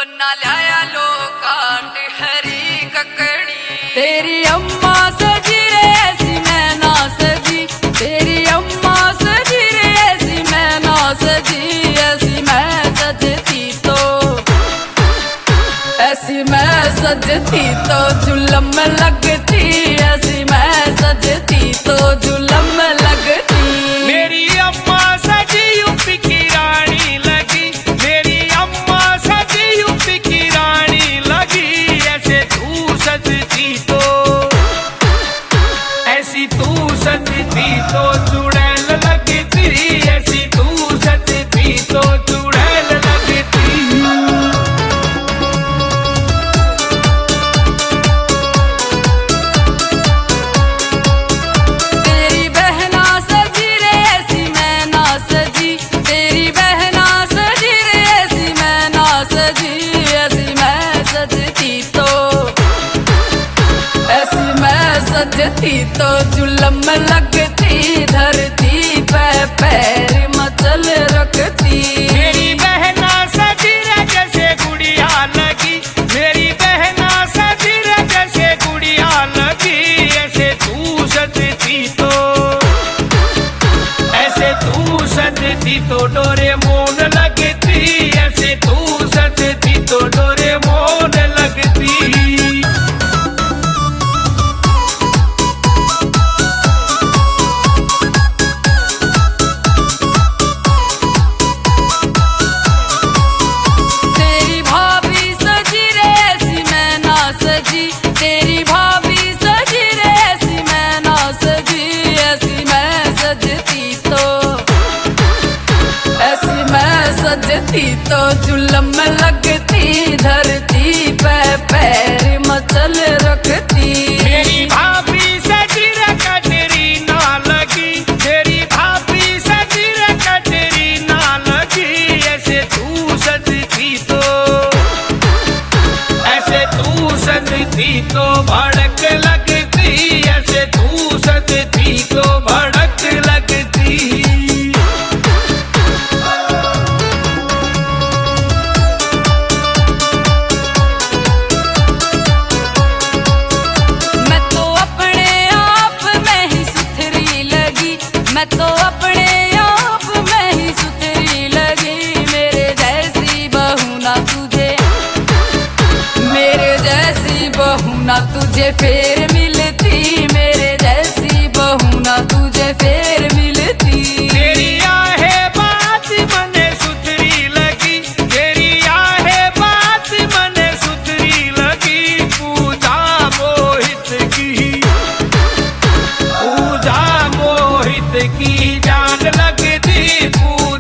ना लाया लो काट हरी ककड़ी। तेरी अम्मा सजी रे ऐसी मैं ना सजी, तेरी अम्मा सजी रे ऐसी मैं ना सजी। ऐसी मैं सजती तो, ऐसी मैं सजती तो जुल्म लगती, ऐसी मैं सजती तो जुल्म लगती। मेरी अम्मा सजी यूपी की रानी लगी, मेरी अम्मा सजी यूपी की रानी लगी। ऐसे तू सजती तो, ऐसी तू सजती तो चुड़ैल लगती, ऐसी तू सजती तो चुड़ैल लगती। तेरी बहना सजी रे ऐसी मैं ना सजी, तेरी बहना सजी रे ऐसी मैं ना सजी। ऐसी मैं सजती तो, ऐसी मैं सजती तो जुल्म लगती, धरती पे पैर मचल रखती। मेरी बहना सजी रे जैसे गुड़िया लगी, मेरी बहना सजी रे जैसे गुड़िया लगी। ऐसे तू सजती तो, ऐसे तू सजती तो डोरेमोन लगती, ऐसे तू सजती तो डोरेमोन लगती। तेरी भाभी सजी रे ऐसी मैं ना सजी, तेरी भाभी सजी रे ऐसी मैं ना सजी। ऐसी मैं सजती तो, ऐसी मैं सजती तो जुल्म लगती, धरती पे पैर मचल रखती। मेरी भाभी सजी रे कटरीना लगी, मेरी भाभी सजी रे कटरीना लगी। ऐसे तू सजती तो, ऐसे तू सजती तो भड़क लगती, ऐसे तू सजती तो भड़क लगती। मैं तो अपने आप में ही सुथरी लगी, मैं तो अपने आप में ही सुथरी लगी। मेरे जैसी बहू ना तुझे, मेरे जैसी बहू ना तुझे फिर मिलती, मेरे जैसी बहू ना तुझे फिर मिलती। तेरी आहे बात मने सुथरी लगी, तेरी आहे बात मने सुथरी लगी। पूजा मोहित की, पूजा मोहित की जान लगती,